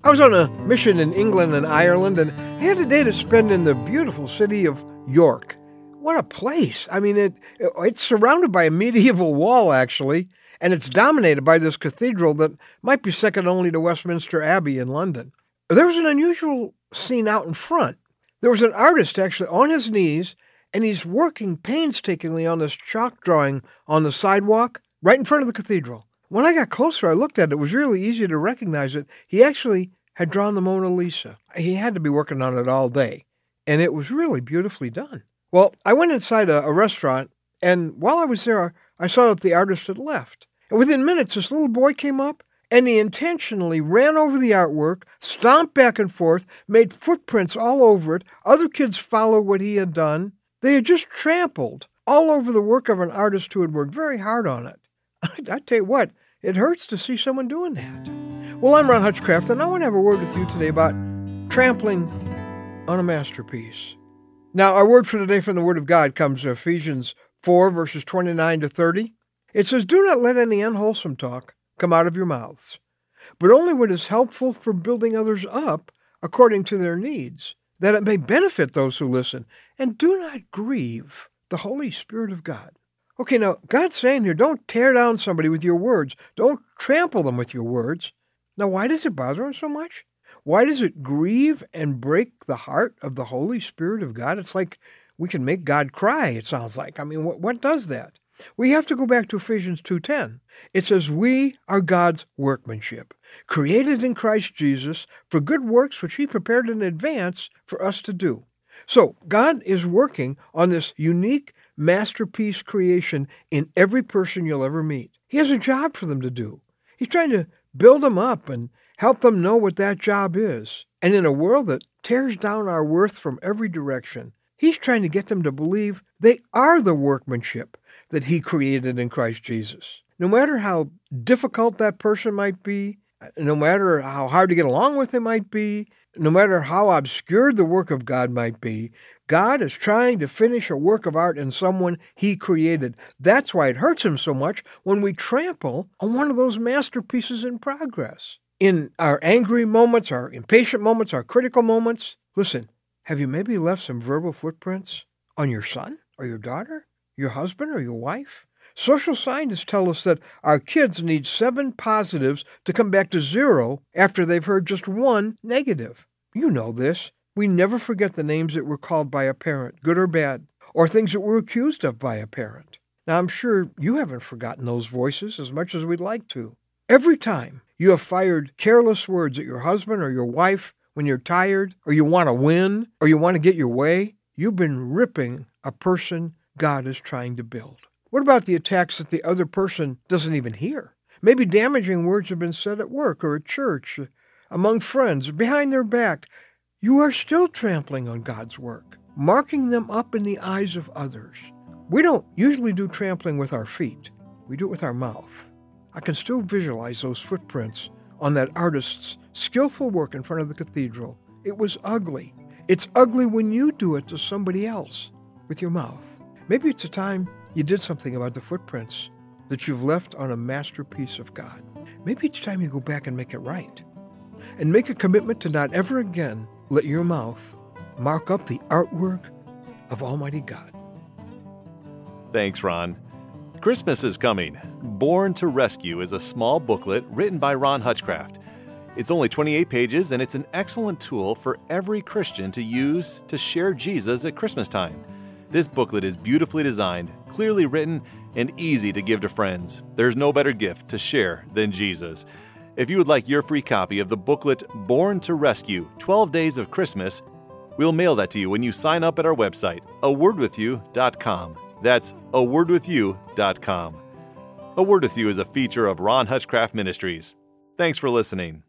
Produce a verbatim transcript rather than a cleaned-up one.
I was on a mission in England and Ireland, and I had a day to spend in the beautiful city of York. What a place. I mean, it it's surrounded by a medieval wall, actually, and it's dominated by this cathedral that might be second only to Westminster Abbey in London. There was an unusual scene out in front. There was an artist actually on his knees, and he's working painstakingly on this chalk drawing on the sidewalk right in front of the cathedral. When I got closer, I looked at it. It was really easy to recognize it. He actually had drawn the Mona Lisa. He had to be working on it all day, and it was really beautifully done. Well, I went inside a, a restaurant, and while I was there, I saw that the artist had left. And within minutes, this little boy came up, and he intentionally ran over the artwork, stomped back and forth, made footprints all over it. Other kids followed what he had done. They had just trampled all over the work of an artist who had worked very hard on it. I tell you what, it hurts to see someone doing that. Well, I'm Ron Hutchcraft, and I want to have a word with you today about trampling on a masterpiece. Now, our word for today from the Word of God comes from Ephesians four, verses twenty-nine to thirty. It says, "Do not let any unwholesome talk come out of your mouths, but only what is helpful for building others up according to their needs, that it may benefit those who listen. And do not grieve the Holy Spirit of God." Okay, now, God's saying here, don't tear down somebody with your words. Don't trample them with your words. Now, why does it bother him so much? Why does it grieve and break the heart of the Holy Spirit of God? It's like we can make God cry, it sounds like. I mean, what, what does that? We have to go back to Ephesians two ten. It says, "We are God's workmanship, created in Christ Jesus for good works which he prepared in advance for us to do." So God is working on this unique masterpiece creation in every person you'll ever meet. He has a job for them to do. He's trying to build them up and help them know what that job is. And in a world that tears down our worth from every direction, he's trying to get them to believe they are the workmanship that he created in Christ Jesus. No matter how difficult that person might be, no matter how hard to get along with they might be, no matter how obscure the work of God might be, God is trying to finish a work of art in someone he created. That's why it hurts him so much when we trample on one of those masterpieces in progress. In our angry moments, our impatient moments, our critical moments, listen, have you maybe left some verbal footprints on your son or your daughter, your husband or your wife? Social scientists tell us that our kids need seven positives to come back to zero after they've heard just one negative. You know this. We never forget the names that were called by a parent, good or bad, or things that we're accused of by a parent. Now, I'm sure you haven't forgotten those voices as much as we'd like to. Every time you have fired careless words at your husband or your wife when you're tired, or you want to win, or you want to get your way, you've been ripping a person God is trying to build. What about the attacks that the other person doesn't even hear? Maybe damaging words have been said at work or at church, among friends, behind their back. You are still trampling on God's work, marking them up in the eyes of others. We don't usually do trampling with our feet. We do it with our mouth. I can still visualize those footprints on that artist's skillful work in front of the cathedral. It was ugly. It's ugly when you do it to somebody else with your mouth. Maybe it's a time you did something about the footprints that you've left on a masterpiece of God. Maybe it's time you go back and make it right. And make a commitment to not ever again let your mouth mark up the artwork of Almighty God. Thanks, Ron. Christmas is coming. Born to Rescue is a small booklet written by Ron Hutchcraft. It's only twenty-eight pages, and it's an excellent tool for every Christian to use to share Jesus at Christmas time. This booklet is beautifully designed, clearly written, and easy to give to friends. There's no better gift to share than Jesus. If you would like your free copy of the booklet Born to Rescue, twelve Days of Christmas, we'll mail that to you when you sign up at our website, a word with you dot com. That's a word with you dot com. A Word With You is a feature of Ron Hutchcraft Ministries. Thanks for listening.